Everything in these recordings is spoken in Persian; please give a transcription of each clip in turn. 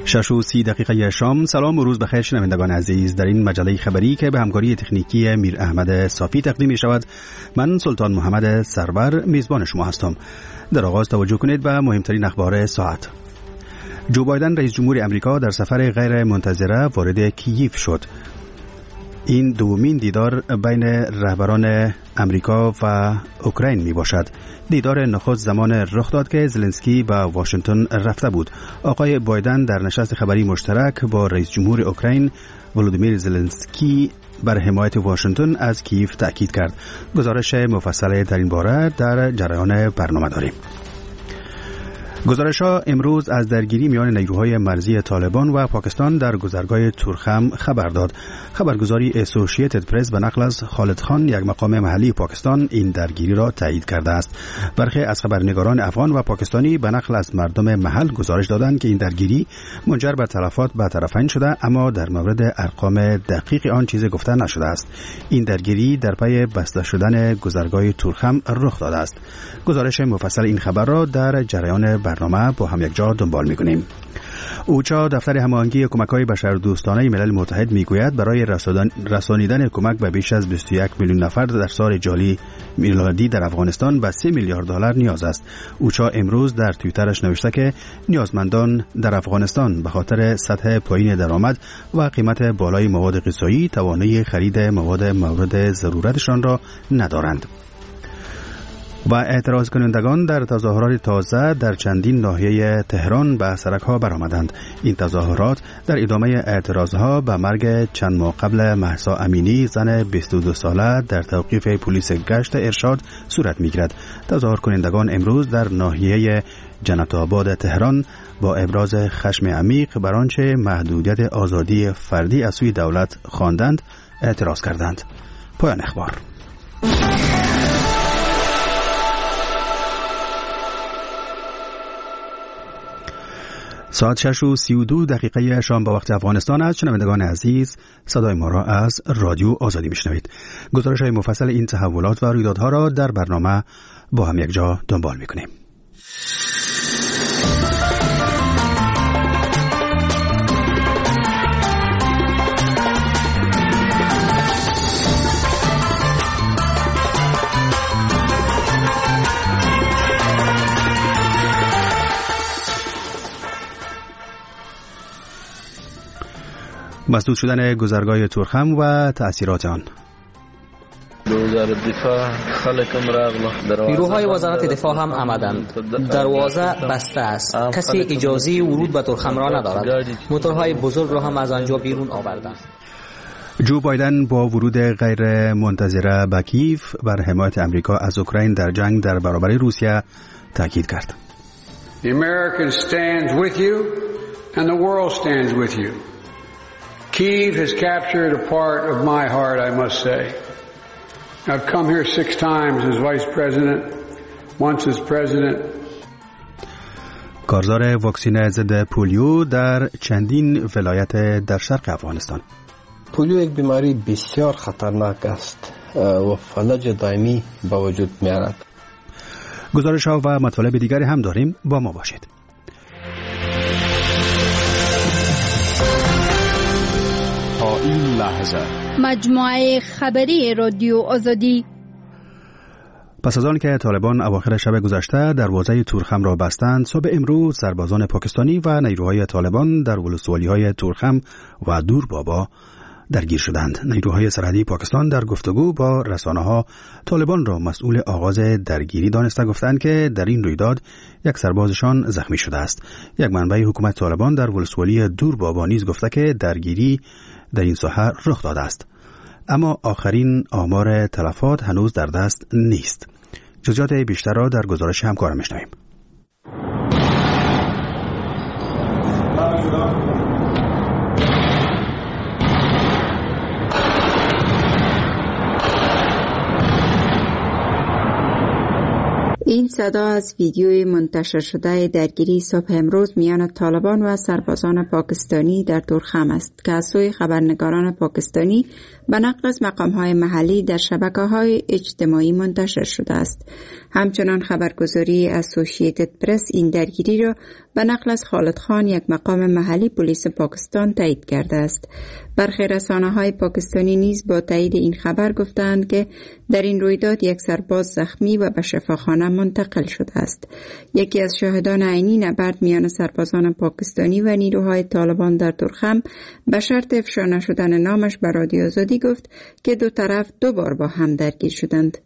6:30 شام. سلام و روز بخیر شنوندگان عزیز. در این مجله خبری که به همکاری تکنیکی میر احمد صافی تقدیم می شود، من سلطان محمد سرور میزبان شما هستم. در آغاز توجه کنید به مهمترین اخبار ساعت. جو بایدن رئیس جمهور امریکا در سفر غیر منتظره وارد کییف شد. این دومین دیدار بین رهبران امریکا و اوکراین می باشد. دیدار نخست زمان رخ داد که زلنسکی به واشنگتن رفته بود. آقای بایدن در نشست خبری مشترک با رئیس جمهور اوکراین ولودیمیر زلنسکی بر حمایت واشنگتن از کییف تأکید کرد. گزارش مفصل در این باره در جریان برنامه داریم. گزارش‌ها امروز از درگیری میان نیروهای مرزی طالبان و پاکستان در گذرگاه تورخم خبر داد. خبرگزاری اسوسییتد پرس به نقل از خالد خان، یک مقام محلی پاکستان، این درگیری را تایید کرده است. برخی از خبرنگاران افغان و پاکستانی به نقل از مردم محل گزارش دادند که این درگیری منجر به تلفات به طرفین شده، اما در مورد ارقام دقیق آن چیزی گفته نشده است. این درگیری در پی بسته شدن گذرگاه تورخم رخ داده است. گزارش مفصل این خبر را در جریان برنامه با هم یک جا دنبال می‌کنیم. اوچا، دفتر هماهنگی کمک‌های بشردوستانه ملل متحد، میگوید برای رسانیدن کمک به بیش از 21 میلیون نفر در سال جاری میلادی در افغانستان به 3 میلیارد دلار نیاز است. اوچا امروز در توییترش نوشته که نیازمندان در افغانستان به خاطر سطح پایین درآمد و قیمت بالای مواد غذایی توانایی خرید مواد مورد ضرورتشان را ندارند. و اعتراض کنندگان در تظاهرات تازه در چندین ناحیه تهران به سرک‌ها برآمدند. این تظاهرات در ادامه اعتراضها به مرگ چند ماه قبل مهسا امینی، زن 22 ساله، در توقیف پلیس گشت ارشاد صورت می‌گیرد. تظاهر کنندگان امروز در ناحیه جنت آباد تهران با ابراز خشم عمیق بر آنچه محدودیت آزادی فردی از سوی دولت خواندند اعتراض کردند. پایان اخبار. ساعت 6:32 شام به وقت افغانستان است. شنوندگان عزیز، صدای ما را از رادیو آزادی میشنوید. گزارش‌های مفصل این تحولات و رویدادها را در برنامه با هم یک جا دنبال میکنیم. مسدود شدن گذرگاه تورخم و تأثیرات آن. نیروهای وزارت دفاع هم آمدند. دروازه بسته است. کسی اجازه ورود به تورخم را ندارد. موتورهای بزرگ را هم از آنجا بیرون آوردند. جو بایدن با ورود غیر منتظره به کییف بر حمایت امریکا از اوکراین در جنگ در برابر روسیه تاکید کرد. The American stands with you and the world stands with you. Kyiv has captured a part of my heart, I must say. I've come here 6 times as vice president, once as president. کارزار واکسن ضد پولیو در چندین ولایت در شرق افغانستان. پولیو یک بیماری بسیار خطرناک است و فلج دائمی به وجود میارد. گزارش‌ها و مطالب دیگری هم داریم، با ما باشید. این لحظه مجموعه خبری رادیو آزادی. پس از آن که طالبان اواخر شب گذشته دروازه تورخم را بستند، صبح امروز سربازان پاکستانی و نیروهای طالبان در ولسوالی‌های تورخم و دور بابا درگیر شدند. نیروهای سرحدی پاکستان در گفتگو با رسانه‌ها طالبان را مسئول آغاز درگیری دانسته گفتند که در این رویداد یک سربازشان زخمی شده است. یک منبع حکومت طالبان در ولسوالی دور بابا نیز گفته که درگیری در این ساحه رخ داده است، اما آخرین آمار تلفات هنوز در دست نیست. جزئیات بیشتر را در گزارش همکارم میشنویم. این صدا از ویدیوی منتشر شده درگیری صبح امروز میان طالبان و سربازان پاکستانی در تورخم است که از سوی خبرنگاران پاکستانی به نقل از مقام‌های محلی در شبکه‌های اجتماعی منتشر شده است. همچنان خبرگزاری اسوسییتد پرس این درگیری را به نقل از خالد خان، یک مقام محلی پلیس پاکستان، تایید کرده است. برخی رسانه‌های پاکستانی نیز با تایید این خبر گفتند که در این رویداد یک سرباز زخمی و به شفاخانه منتقل شده است. یکی از شاهدان عینی نبرد میان سربازان پاکستانی و نیروهای طالبان در تورخم به شرط افشا نشدن نامش به رادیو آزادی گفت که دو طرف دو بار با هم درگیر شدند.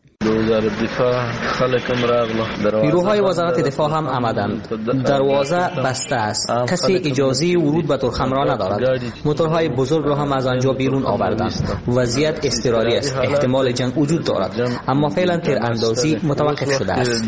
نیروهای وزارت دفاع هم آمدند. دروازه بسته است. کسی اجازه ورود به تورخم را ندارد. موتورهای بزرگ را هم از آنجا بیرون آوردند. وضعیت اضطراری است. احتمال جنگ وجود دارد، اما فعلا تیراندازی متوقف شده است.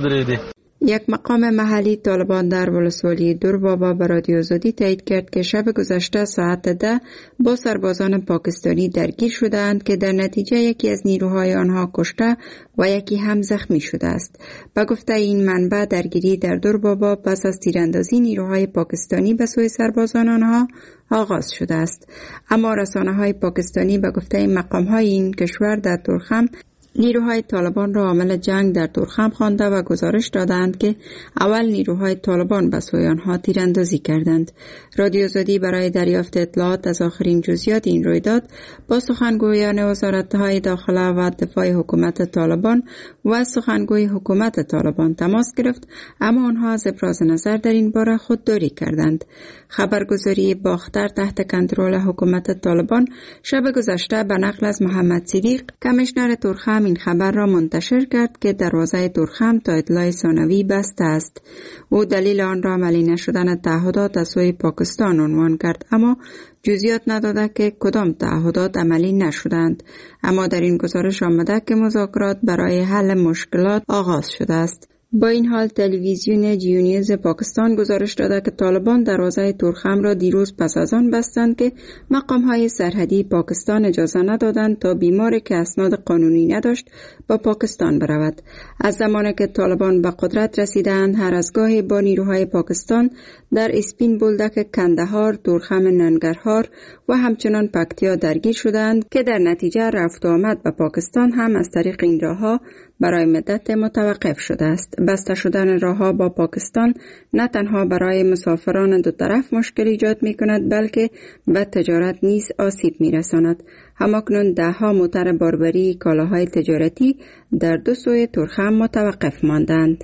یک مقام محلی طالبان در ولسوالی دوربابا به رادیو آزادی تایید کرد که شب گذشته ساعت 10 با سربازان پاکستانی درگیر شدند که در نتیجه یکی از نیروهای آنها کشته و یکی هم زخمی شده است. به گفته این منبع، درگیری در دوربابا پس از تیراندازی نیروهای پاکستانی به سوی سربازان آنها آغاز شده است. اما رسانه‌های پاکستانی به گفته مقام‌های این کشور در تورخم نیروهای طالبان را عامل جنگ در تورخم خوانده و گزارش دادند که اول نیروهای طالبان به سوی آنها تیراندازی کردند. رادیو آزادی برای دریافت اطلاعات از آخرین جزئیات این رویداد با سخنگویان وزارت‌های داخله و دفاع حکومت طالبان و سخنگوی حکومت طالبان تماس گرفت، اما آنها از ابراز نظر در این باره خودداری کردند. خبرگزاری باختر تحت کنترل حکومت طالبان شب گذشته به نقل از محمد صدیق، کمیشنر تورخم، این خبر را منتشر کرد که دروازه تورخم تا اطلاع ثانوی بسته است. او دلیل آن را عملی نشدن تعهدات از سوی پاکستان عنوان کرد، اما جزئیات نداده که کدام تعهدات عملی نشدند. اما در این گزارش آمده که مذاکرات برای حل مشکلات آغاز شده است. با این حال تلویزیون جیو نیوز پاکستان گزارش داده که طالبان دروازه تورخم را دیروز پس از آن بستند که مقام‌های سرحدی پاکستان اجازه ندادند تا بیماری که اسناد قانونی نداشت با پاکستان برود. از زمانی که طالبان به قدرت رسیدند، هر از گاهی با نیروهای پاکستان در اسپین بولدک کندهار، تورخم ننگرهار و همچنان پکتیا درگیر شدند که در نتیجه رفت و آمد به پاکستان هم از طریق این راه‌ها برای مدت متوقف شده است. بسته شدن راه‌ها با پاکستان نه تنها برای مسافران دو طرف مشکل ایجاد می‌کند، بلکه به تجارت نیز آسیب می‌رساند. همکنون ده‌ها موتر باربری کالاهای تجارتی در دو سوی تورخم متوقف ماندند.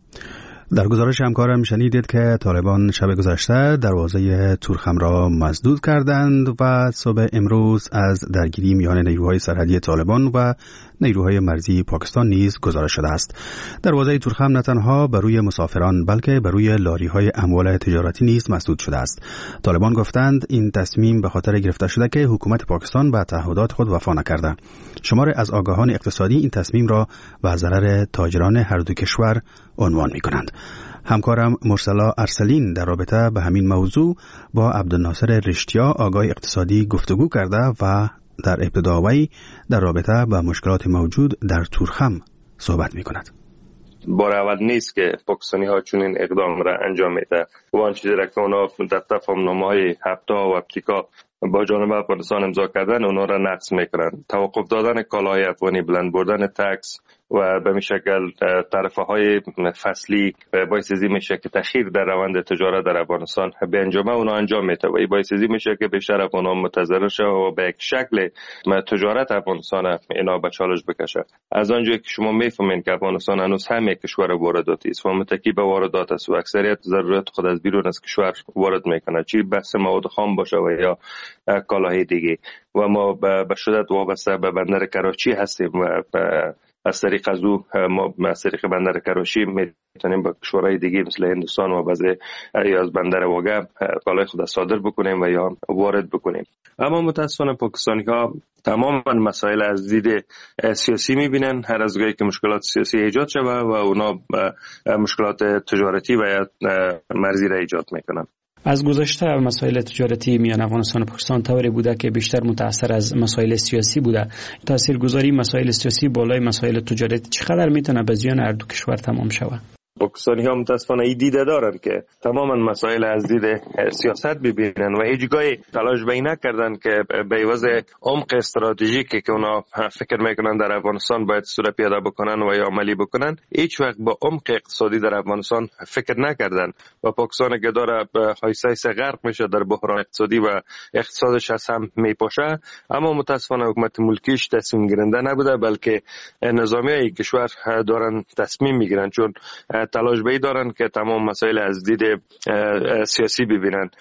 در گزارش همکارم شنیدید که طالبان شب گذشته دروازه تورخم را مسدود کردند و صبح امروز از درگیری میان نیروهای سرحدی طالبان و نیروهای مرزی پاکستان نیز گزارش شده است. دروازه تورخم نه تنها بر روی مسافران بلکه بر روی لاری‌های اموال تجارتی نیز مسدود شده است. طالبان گفتند این تصمیم به خاطر گرفته شده که حکومت پاکستان به تعهدات خود وفا نکرده. شمار از آگاهان اقتصادی این تصمیم را به ضرر تاجران هر دو کشور عنوان می‌کنند. همکارم مرسلا ارسلین در رابطه به همین موضوع با عبدالناصر رشتیا آگاه اقتصادی گفتگو کرده و در ابتدا وی در رابطه با مشکلات موجود در تورخم صحبت می‌کند. بار اول نیست که پاکستانی ها چنین اقدام را انجام میده و آن چیزی را که اونا در تفاهم‌نامه‌های هفتا و اپتیکا با جانب افغانستان امضا کردن اونا را نقض میکنن. توقف دادن کالاهای افغانی، بلند بردن تکس و به شکل طرفه های فصلی باعث میشه که تأخیر در روند تجارت در افغانستان به انجام اونا انجام میده و این باعث میشه که بیشتر افغانان متضرر شوند و به یک شکل تجارت افغانستان اینا به چالش بکشه. از آنجایی که شما میفهمین که افغانستان هنوز هم یک کشور وارداتی است و متکی به واردات است و اکثریت ضرورت خود از بیرون از کشور وارد میکنه، چی بحث مواد خام باشه و یا کالاهای دیگه، و ما به شدت وابسته به بندر کراچی هستیم و از طریق از او ما از طریق بندر کراچی میتونیم با کشورهای دیگه مثل هندوستان و بعضی یا از بندر واگه کالای خود صادر بکنیم و یا وارد بکنیم. اما متاسفانه پاکستانی ها تمام مسائل از دید سیاسی میبینن، هر از گاهی که مشکلات سیاسی ایجاد شود و اونا مشکلات تجارتی و یا مرزی را ایجاد میکنن. از گذشته مسائل تجارتی میان افغانستان و پاکستان طوری بوده که بیشتر متأثر از مسائل سیاسی بوده. تاثیرگذاری مسائل سیاسی بالای مسائل تجارتی چقدر میتونه به زیان هر دو کشور تمام شود؟ پاکستانی ها متاسفانه این دیده دارن که تماما مسائل از دید سیاست ببینن و هیچگاهی تلاش به این نکردن که به عوض عمق استراتژیکی که اونا فکر میکنن در افغانستان باید صورت پیاده بکنن و یا عملی بکنن، هیچ وقت با عمق اقتصادی در افغانستان فکر نکردن و پاکستان که داره به حیث غرق میشه در بحران اقتصادی و اقتصادش از هم میپاشه، اما متاسفانه حکومت ملکیش تصمیم گیرنده نبوده، بلکه نظامیای کشور دارن تصمیم میگیرن، چون تلاش به دارن که تمام مسائل از دید سیاسی ببینن.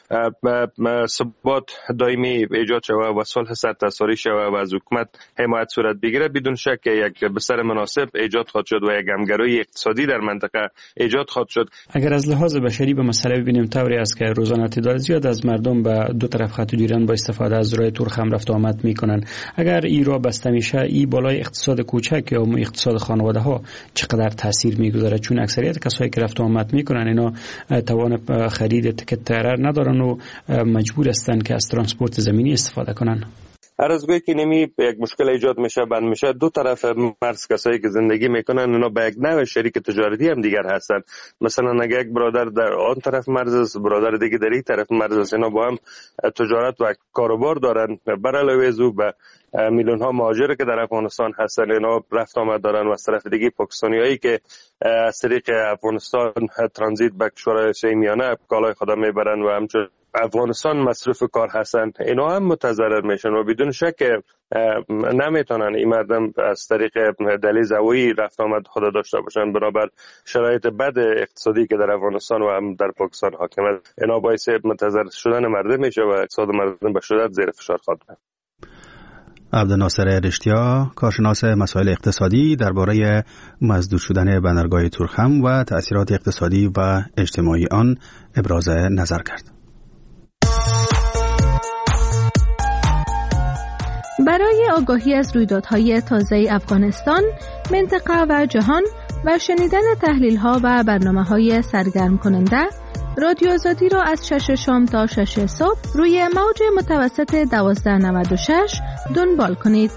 ثبات دائمی ایجاد شود و صلح سرتاساری شود و از حکومت حمایت صورت بگیره، بدون شک یک بستر مناسب ایجاد خواهد شد و یک همگرایی اقتصادی در منطقه ایجاد خواهد شد. اگر از لحاظ بشری به مسئله ببینیم، طوری است که روزانه تعداد زیاد از مردم به دو طرف خط جریان با استفاده از راه تورخم رفت و آمد میکنن. اگر این راه بسته میشه، این بالای اقتصاد کوچک یا اقتصاد خانواده ها چقدر تاثیر میگذاره؟ چون اکثریت کسایی که رفت و آمد میکنن اینا توان خرید تیکت طیاره ندارن و مجبور هستن که از ترانسپورت زمینی استفاده کنن. هر از گویی که نمی یک مشکل ایجاد میشه، بند میشه، دو طرف مرز کسایی که زندگی میکنن اونا به یک نوع شریک تجارتی هم دیگر هستن. مثلا اگه یک برادر در آن طرف مرز است، برادر دیگه در این طرف مرز است، اینا با هم تجارت و کاروبار دارن. بر علاوه از او به میلیون ها مهاجر که در افغانستان هستن، اینا رفت آمد دارن و از طرف دیگه پاکستانیایی که از طریق افغانستان ترانزیت به کشورهای میانه کالای خود میبرن و همچنین افغانستان مصروف کار هستن، اینا هم متضرر میشن و بدون شک نمیتونن این مردم از طریق دهلیز هوایی رفت آمد خود داشته باشن، بنابر شرایط بد اقتصادی که در افغانستان و هم در پاکستان حاکمه. اینا باعث متضرر شدن مردم میشه و اقتصاد مردم به شدت زیر فشار خواهد بود. عبدالناصر رشتیا، کارشناس مسائل اقتصادی، درباره مسدود شدن بندرگاه تورخم و تأثیرات اقتصادی و اجتماعی آن ابراز نظر کرد. برای آگاهی از رویدادهای تازه افغانستان، منطقه و جهان و شنیدن تحلیل‌ها و برنامه‌های سرگرم کننده، رادیو آزادی را از 6 شام تا 6 صبح روی موج متوسط 1296 دنبال کنید.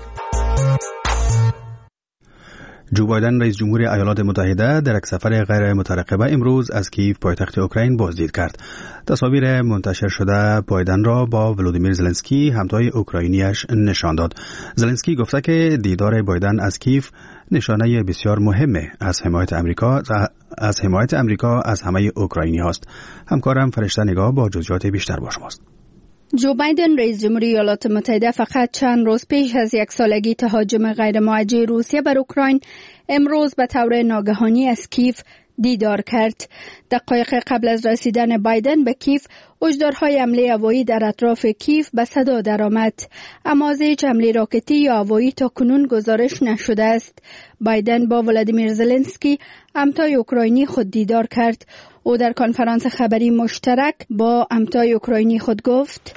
جو بایدن رئیس جمهور ایالات متحده در یک سفر غیر مترقبه امروز از کیف پایتخت اوکراین بازدید کرد. تصاویر منتشر شده بایدن را با ولودیمیر زلنسکی همتای اوکراینیش نشان داد. زلنسکی گفته که دیدار بایدن از کیف نشانه بسیار مهمه از حمایت امریکا از همه اوکراینی هاست. همکارم فرشته نگاه با جزئیات بیشتر با شماست. جو بایدن رئیس جمهور ایالات متحده فقط چند روز پیش از یک سالگی تهاجم غیر موجه روسیه بر اوکراین امروز به طور ناگهانی از کیف دیدار کرد. دقایق قبل از رسیدن بایدن به کیف، هشدارهای حمله هوایی در اطراف کیف به صدا درآمد، اما از هیچ حمله راکتی یا هوایی تا کنون گزارش نشده است. بایدن با ولادیمیر زلنسکی همتای اوکراینی خود دیدار کرد. او در کنفرانس خبری مشترک با همتای اوکراینی خود گفت: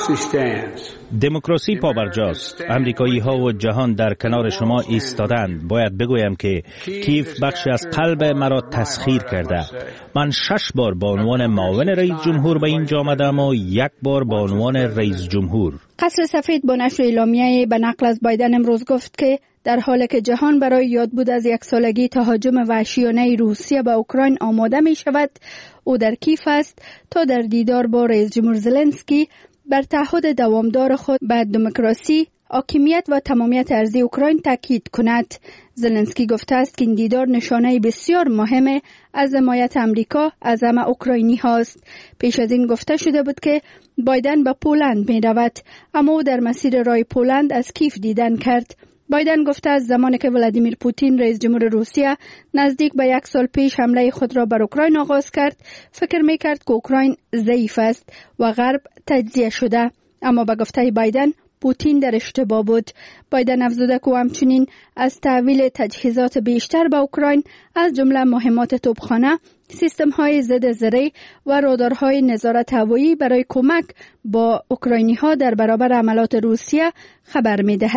دموکراسی پابرجاست. امریکایی ها و جهان در کنار شما ایستادند. باید بگویم که کیف بخشی از قلب مرا تسخیر کرده. من 6 بار به عنوان معاون رئیس جمهور به اینجا آمدم و 1 بار به عنوان رئیس جمهور. قصر سفید با نشر اعلامیه به نقل از بایدن امروز گفت که در حالی که جهان برای یادبود از 1 سالگی تهاجم وحشیانه روسیه به اوکراین آماده می شود، او در کیف است تا در دیدار با رئیس جمهور زلنسکی بر تعهد دوامدار خود به دموکراسی، حاکمیت و تمامیت ارضی اوکراین تاکید کند. زلنسکی گفته است که این دیدار نشانه بسیار مهم از حمایت امریکا از همه اوکراینی هاست. پیش از این گفته شده بود که بایدن به پولند می رود، اما او در مسیر راه پولند از کیف دیدن کرد. بایدن گفته از زمانی که ولادیمیر پوتین رئیس جمهور روسیه نزدیک به 1 سال پیش حمله خود را بر اوکراین آغاز کرد، فکر می کرد که اوکراین ضعیف است و غرب تجزیه شده، اما به گفته بایدن پوتین در اشتباه بود. بایدن افزوده که همچنین از تحویل تجهیزات بیشتر به اوکراین از جمله مهمات توپخانه، سیستم‌های ضد زرهی و رادارهای نظارت هوایی برای کمک با اوکراینی‌ها در برابر حملات روسیه خبر می‌دهد.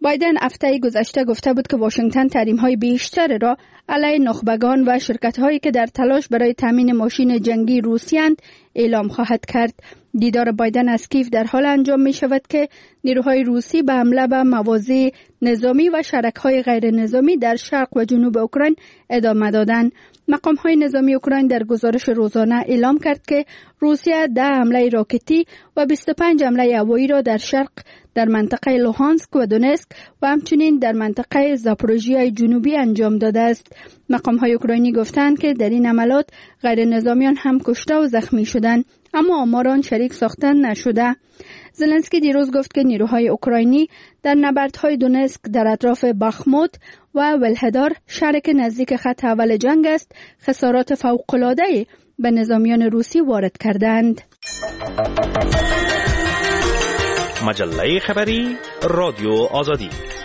بایدن هفته گذشته گفته بود که واشنگتن تحریم‌های بیشتر را علیه نخبگان و شرکت‌هایی که در تلاش برای تامین ماشین جنگی روسیاند اعلام خواهد کرد. دیدار بایدن از کیف در حال انجام می شود که نیروهای روسی به حمله به مواضع نظامی و شرک‌های غیر نظامی در شرق و جنوب اوکراین ادامه دادند. مقام‌های نظامی اوکراین در گزارش روزانه اعلام کرد که روسیه 10 حمله راکتی و 25 حمله هوایی را در شرق در منطقه لوهانسک و دونسک و همچنین در منطقه زاپوروژیا جنوبی انجام داده است. مقام‌های اوکراینی گفتند که در این حملات غیر نظامیان هم کشته و زخمی شدند، اما آماران شریک ساخته نشده. زلنسکی دیروز گفت که نیروهای اوکراینی در نبردهای دونسک در اطراف باخموت و ولهدار، شهری که نزدیک خط اول جنگ است، خسارات فوق‌العاده به نظامیان روسی وارد کردند. مجله خبری رادیو آزادی.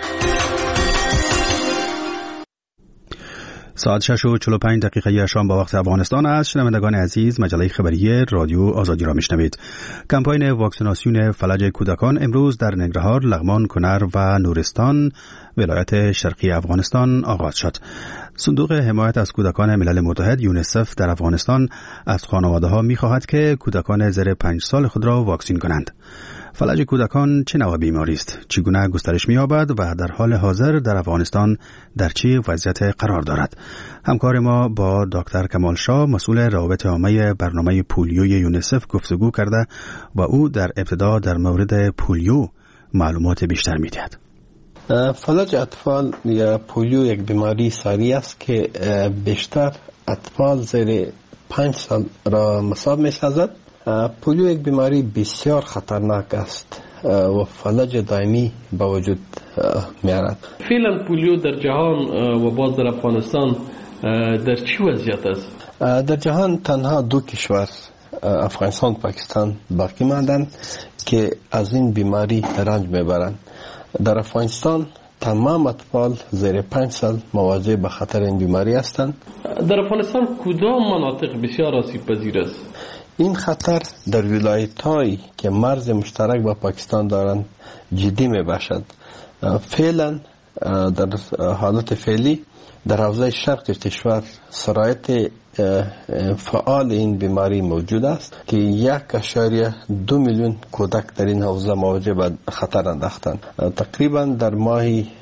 ساعت 6:45 شام با وقت افغانستان است. شنوندگان عزیز، مجله خبری رادیو آزادی را میشنوید. کمپاین واکسیناسیون فلج کودکان امروز در ننگرهار، لغمان، کنر و نورستان ولایت شرقی افغانستان آغاز شد. صندوق حمایت از کودکان ملل متحد یونیسف در افغانستان از خانواده‌ها می‌خواهد که کودکان زیر 5 سال خود را واکسین کنند. فلج کودکان چه نوع بیماری است؟ چگونه گسترش می‌یابد و در حال حاضر در افغانستان در چه وضعیت قرار دارد؟ همکار ما با دکتر کمال شاه، مسئول روابط عامه برنامه پولیوی یونیسف گفتگو کرده و او در ابتدا در مورد پولیو معلومات بیشتر می‌دهد. فلج اطفال یا پولیو یک بیماری ساری است که بیشتر اطفال زیر 5 سال را مصاب می‌سازد. پولیو یک بیماری بسیار خطرناک است و فلج دائمی به وجود می‌آورد. فعلا پولیو در جهان و باز در افغانستان در چه وضعیت است؟ در جهان تنها 2 کشور، افغانستان و پاکستان، باقی ماندند که از این بیماری رنج میبرند. در افغانستان تمام اطفال زیر 5 سال مواجه به خطر این بیماری هستند. در افغانستان کدام مناطق بسیار آسیب پذیر است؟ این خطر در ولایت‌هایی که مرز مشترک با پاکستان دارند جدی میباشد. فعلا در حالت فعلی در حوزه شرق کشور سرایت فعال این بیماری موجود است که 1.2 میلیون کودک در این حوزه مواجه به خطر انداختند. تقریبا در ماه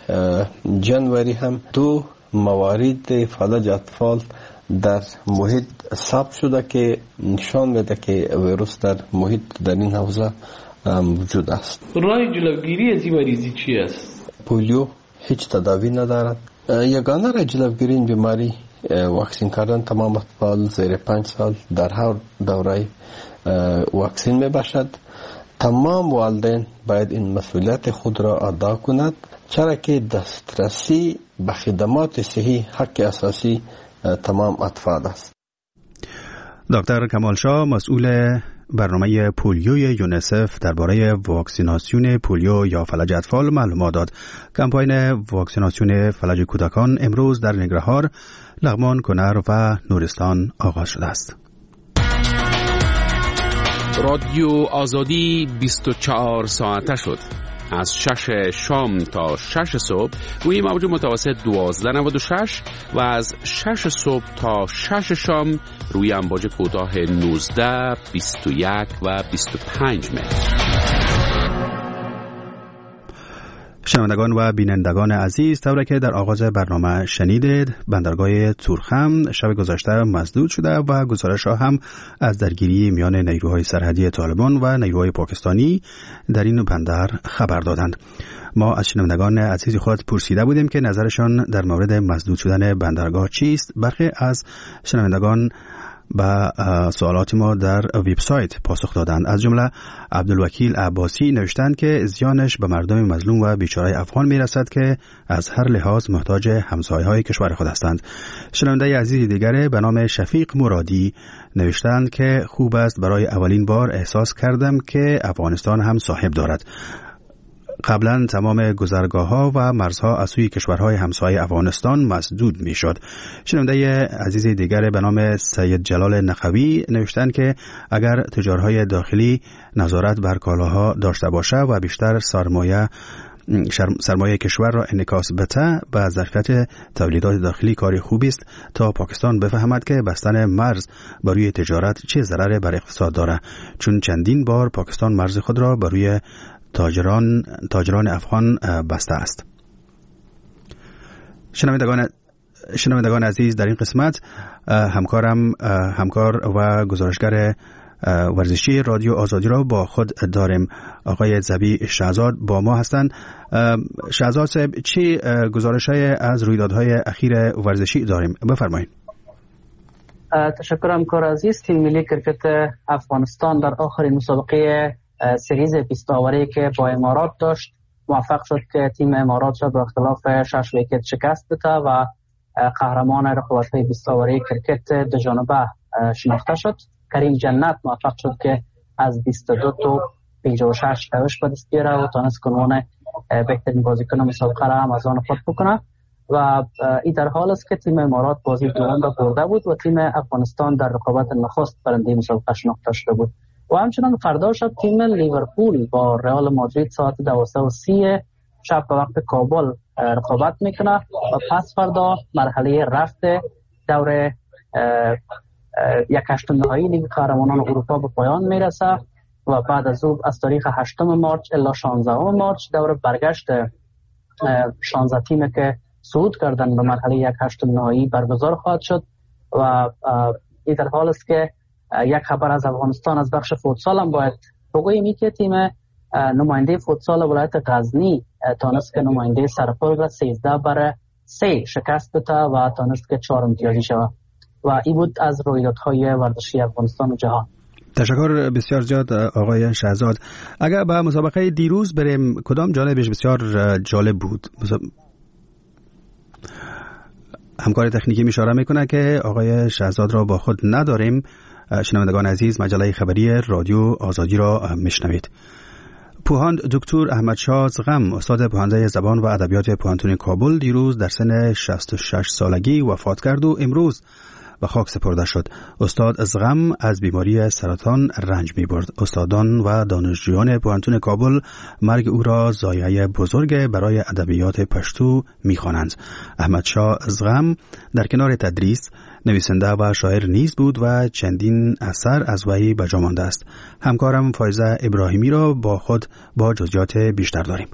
جنوری هم 2 موارد فلج اطفال در محیط ثبت شده که نشان میده که ویروس در محیط در این حوزه موجود است. راه جلوگیری از این مریضی چی است؟ پولیو هیچ تداوی ندارد. یگانه راه جلوگیری این بیماری واکسین کردن تمام اطفال زیر 5 سال در هر دوره واکسین می باشد. تمام والدین باید این مسئولیت خود را ادا کند، چرا که دسترسی به خدمات صحی حق اساسی تمام اطفال است. دکتر کمال شاه، مسئول برنامه پولیوی یونیسف درباره واکسیناسیون پولیو یا فلج اطفال معلومات داد. کمپاین واکسیناسیون فلج کودکان امروز در ننگرهار، لغمان، کنر و نورستان آغاز شده است. رادیو آزادی 24 ساعته شد. از 6 شام تا 6 صبح روی موج متوسط 1296 و از 6 صبح تا 6 شام روی امواج کوتاه 19، 21 و 25 متر. شنوندگان و بینندگان عزیز، طوری که در آغاز برنامه شنیدید، بندرگاه تورخم شب گذشته مسدود شده و گزارش ها هم از درگیری میان نیروهای سرحدی طالبان و نیروهای پاکستانی در این بندر خبر دادند. ما از شنوندگان عزیز خود پرسیده بودیم که نظرشان در مورد مسدود شدن بندرگاه چیست. برخی از شنوندگان با سوالات ما در وبسایت پاسخ دادند. از جمله عبدالوکیل عباسی نوشتند که زیانش به مردم مظلوم و بیچاره افغان میرسد که از هر لحاظ محتاج همسایه‌های کشور خود هستند. شنونده عزیز دیگر به نام شفیق مرادی نوشتند که خوب است، برای اولین بار احساس کردم که افغانستان هم صاحب دارد. قبلا تمام گذرگاه‌ها و مرزها از سوی کشورهای همسایه افغانستان مسدود می‌شد. شنونده عزیز دیگر به نام سید جلال نقوی نوشتند که اگر تجارهای داخلی نظارت بر کالاها داشته باشه و بیشتر سرمایه سرمایه کشور را انعکاس بده و ظرفیت تولیدات داخلی کاری خوبی است تا پاکستان بفهمد که بستن مرز بروی تجارت چه ضرر بر اقتصاد دارد، چون چندین بار پاکستان مرز خود را بروی تاجران افغان بسته است. شنوندگان عزیز، در این قسمت همکار و گزارشگر ورزشی رادیو آزادی را با خود داریم. آقای زبی شهزاد با ما هستند. شهزاد صاحب، چه گزارش‌های از رویدادهای اخیر ورزشی داریم؟ بفرمایید. تشکرم کار عزیز. تیم ملی کرکت افغانستان در آخرین مسابقه سریز 20 اوری که با امارات داشت موفق شد که تیم امارات را با اختلاف 6 ویکت شکست بده و قهرمان رقابت‌های 20 اوری کرکت دو جانبه شناخته شد. کریم جنت موفق شد که از 22 تا 56 روش به دست بیاره و تونست عنوان بهترین بازیکن مسابقه را هم از آن خود بکنه و این در حال است که تیم امارات بازی دوم را برده بود و تیم افغانستان در رقابت نخست برنده مسابقه شناخته شده بود. و همچنان فردا شب تیم لیورپول با رئال مادرید ساعت 12:30 شب به وقت کابل رقابت میکنه و پس فردا مرحله رفت دور 1/8 نهایی لیگ قهرمانان اروپا به پایان میرسه و بعد از او از تاریخ 8 مارس الی 16 مارس دور برگشت 16 تیمی که صعود کردن به مرحله 1/8 نهایی برگزار خواهد شد و این در حال است که یک خبر از افغانستان از بخش فوتسال هم باید بگوییم که تیم نماینده فوتسال ولایت غزنی تانست که نماینده سرپل را 13-3 شکست بده و تانست که 4 امتیازی شود و این بود از رویدادهای ورزشی افغانستان و جهان. تشکر بسیار زیاد آقای شهزاد. اگر به مسابقه دیروز بریم، کدام جانبش بسیار جالب بود؟ همکار تکنیکی اشاره میکنه که آقای شهزاد را با خود نداریم. شنوندگان عزیز، مجله خبری رادیو آزادی را میشنوید. پوهاند دکتر احمد شاه زغم، استاد پوهنده زبان و ادبیات پوهنتون کابل، دیروز در سن 66 سالگی وفات کرد و امروز به خاک سپرده شد. استاد زغم از بیماری سرطان رنج می برد. استادان و دانشجویان پوهنتون کابل مرگ او را ضایعه بزرگ برای ادبیات پشتو می خوانند. احمد شاه زغم در کنار تدریس نویسنده و شاعر نیز بود و چندین اثر از وی به جا مانده است. همکارم فایزه ابراهیمی را با خود با جزئیات بیشتر داریم.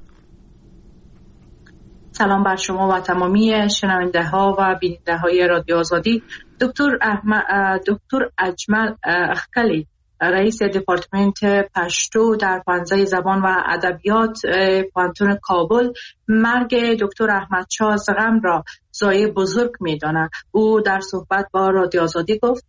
سلام بر شما و تمامی شنونده ها و بیننده های رادیو آزادی. دکتر اجمل اخکلی، رئیس دپارتمنت پشتو در پوهنځی زبان و ادبیات پوهنتون کابل، مرگ دکتر احمد شاه زغم را ضایعه بزرگ می‌داند. او در صحبت با رادیو آزادی گفت: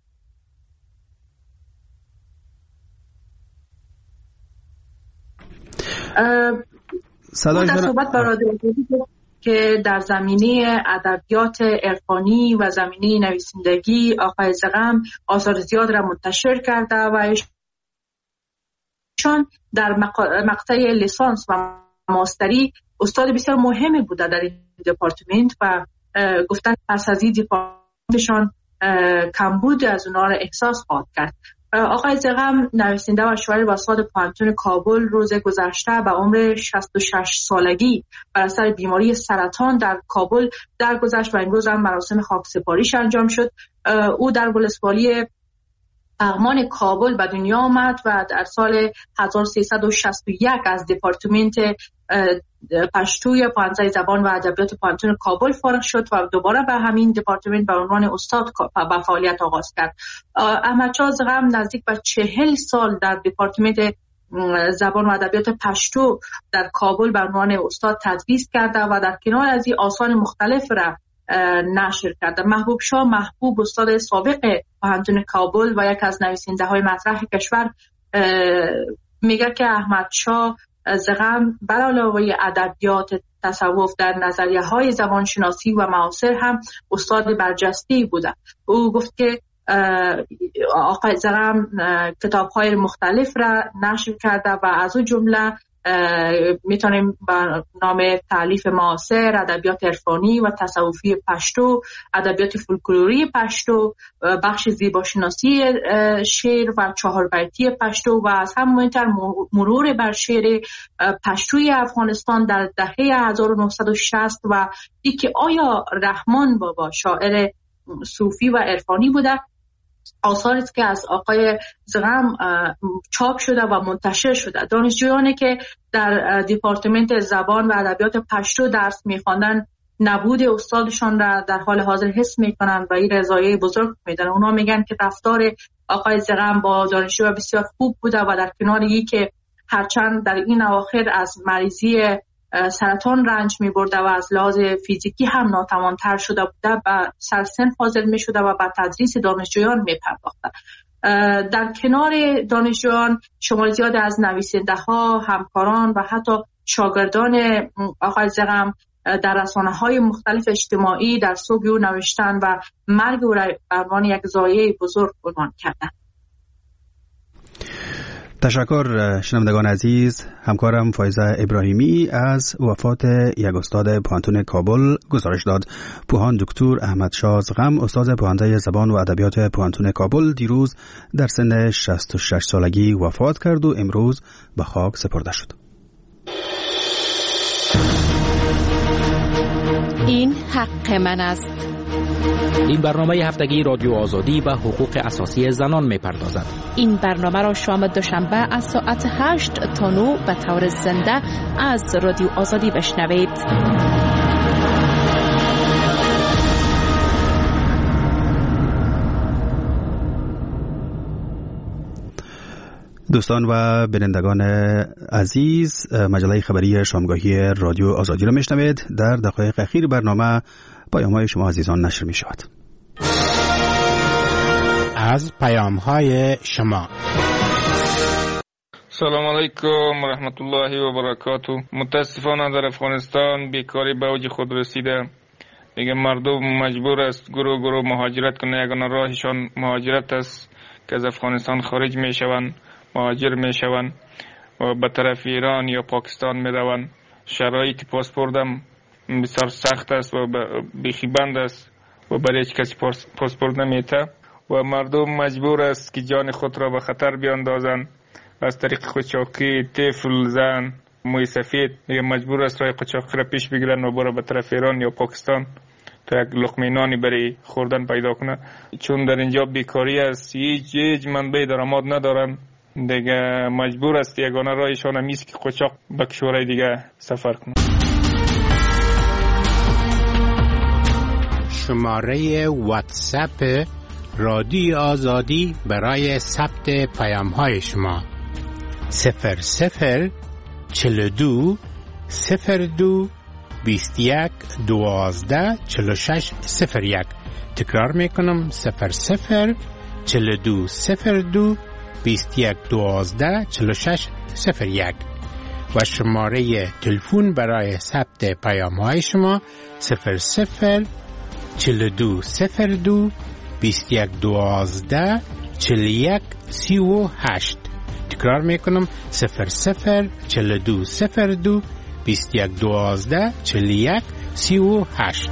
که در زمینه ادبیات عرفانی و زمینه نویسندگی آقای زغم آثار زیاد را منتشر کرده و ایشان در مقطع لیسانس و ماستری استاد بسیار مهمی بوده در این دپارتمنت و گفتن پس از این دپارتمنتشان کمبود از اونها را احساس خواهد کرد. آقای زغم نویسنده و شاعر و استاد پوهنتون کابل روز گذشته به عمر 66 سالگی بر اثر بیماری سرطان در کابل درگذشت و امروز هم مراسم خاکسپاریش انجام شد. او در ولسوالی پغمان کابل به دنیا آمد و در سال 1361 از دپارتمنت پشتوی پوهنځی زبان و ادبیات پوهنتون کابل فارغ شد و دوباره به همین دپارتمنت به عنوان استاد به فعالیت آغاز کرد. احمد شاه زغم نزدیک به 40 سال در دپارتمنت زبان و ادبیات پشتو در کابل به عنوان استاد تدریس کرده و در کنار از این آثار مختلف را نشر کرده. محبوب شاه محبوب، استاد سابق پوهنتون کابل و یک از نویسنده های مطرح کشور، میگه که احمد شاه زغم بر علاوه ادبیات تصوف در نظریه های زبانشناسی و معاصر هم استاد برجسته بوده. او گفت که آقای زغم کتاب های مختلف را نشر کرده و از او جمله میتونیم با نام تالیف معاصر، ادبیات عرفانی و تصوفی پشتو، ادبیات فولکلوری پشتو، بخش زیباشناسی شعر و چهار بیتی پشتو و از همینطور مرور بر شعر پشتوی افغانستان در دهه 1960 و اینکه آیا رحمان بابا شاعر صوفی و عرفانی بوده. آثاری که از آقای زغم چاپ شده و منتشر شده. دانشجویانی که در دیپارتمنت زبان و ادبیات پشتو درس می‌خواندن نبود استادشان را در حال حاضر حس می‌کنند و این رضایت بزرگ میدن. اونا میگن که رفتار آقای زغم با دانشجو بسیار خوب بوده و در کنار این که هرچند در این اواخر از مریضی سرطان رنج می برده و از لحاظ فیزیکی هم ناتوانتر شده بوده و سرسن فاضل می شده و به تدریس دانشجویان می پرداخته. در کنار دانشجویان شمار زیاد از نویسنده ها، همکاران و حتی شاگردان آقای زغم در رسانه‌های مختلف اجتماعی در صحبه او نوشتن و مرگ او را به عنوان یک ضایعه بزرگ عنوان کردند. تشکر شنوندگان عزیز. همکارم فایزه ابراهیمی از وفات یک استاد پوهنتون کابل گزارش داد. پوهان دکتر احمد شاه زغم، استاد پوهنده زبان و ادبیات پوهنتون کابل، دیروز در سن 66 سالگی وفات کرد و امروز به خاک سپرده شد. این حق من است. این برنامه هفتگی رادیو آزادی به حقوق اساسی زنان می‌پردازد. این برنامه را شام دوشنبه از ساعت 8 تا 9 به طور زنده از رادیو آزادی بشنوید. دوستان و بینندگان عزیز، مجله خبری شامگاهی رادیو آزادی را میشنوید. در دقایق اخیر برنامه پیام‌های شما عزیزان نشر می شود. از پیام‌های شما. سلام علیکم و رحمت الله و برکاته. متاسفانه در افغانستان بیکاری به اوج خود رسیده. دیگه مردم مجبور است گروه مهاجرت کنه. یگانه راهشان مهاجرت است که از افغانستان خارج می شوند، مهاجر می شوند و به طرف ایران یا پاکستان می روند. شرایط پاسپورت هم بسیار سخت است و بیخی بند است و برای هیچ کسی پاسپورت نمیده و مردم مجبور است که جان خود را به خطر بیاندازند از طریق قاچاقی. طفل، زن، موی سفید دیگه مجبور است راه قاچاقی را پیش بگیرن و بره به طرف ایران یا پاکستان تا یک لقمه نانی برای خوردن پیدا کنه. چون در اینجا بیکاری است، هیچ منبع درآمد ندارن، دیگه مجبور است یگانه راهشان هم است که قاچاق به کشورهای دیگه سفر کنه. شماره واتساپ رادیو آزادی برای ثبت پیام‌های شما 00 42 02 21 12 46 01. تکرار میکنم 00 42 02 21 12 46 01 و شماره تلفن برای ثبت پیام‌های شما 00 42 02 21 12 41 38. تکرار میکنم 00 42 02 21 12 41 38.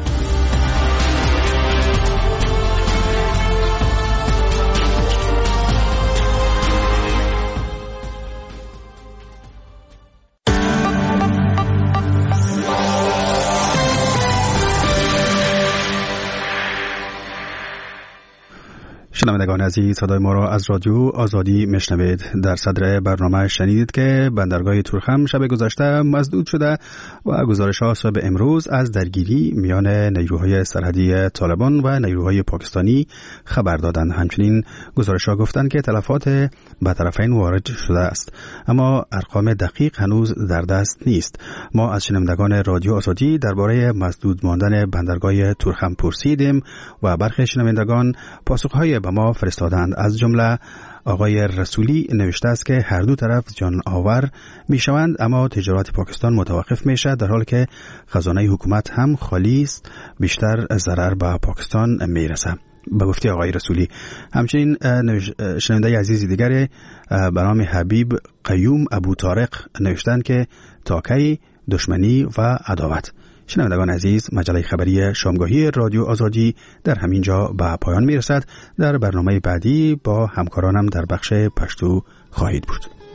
شنوندگان عزیز، صدای ما را از رادیو آزادی میشنوید. در صدر برنامه شنیدید که بندرگاه تورخم شب گذشته مسدود شده و گزارش‌ها صبح امروز از درگیری میان نیروهای سرحدی طالبان و نیروهای پاکستانی خبر دادند. همچنین گزارش‌ها گفتند که تلفات به طرفین وارد شده است، اما ارقام دقیق هنوز در دست نیست. ما از شنوندگان رادیو آزادی درباره مسدود ماندن بندرگاه تورخم پرسیدیم و برخی شنوندگان پاسخ‌های به ما فرستادند. از جمله آقای رسولی نوشته است که هر دو طرف جان آور می شوند، اما تجارت پاکستان متوقف می شود، در حالی که خزانه حکومت هم خالی است. بیشتر ضرر به پاکستان می رسد. به گفته آقای رسولی. همچنین شنونده عزیزی دیگر به نام حبیب قیوم ابو طارق نوشتند که تاکی دشمنی و عداوت. شنوندگان عزیز، مجله خبری شامگاهی رادیو آزادی در همین جا به پایان میرسد. در برنامه بعدی با همکارانم در بخش پشتو خواهید بود.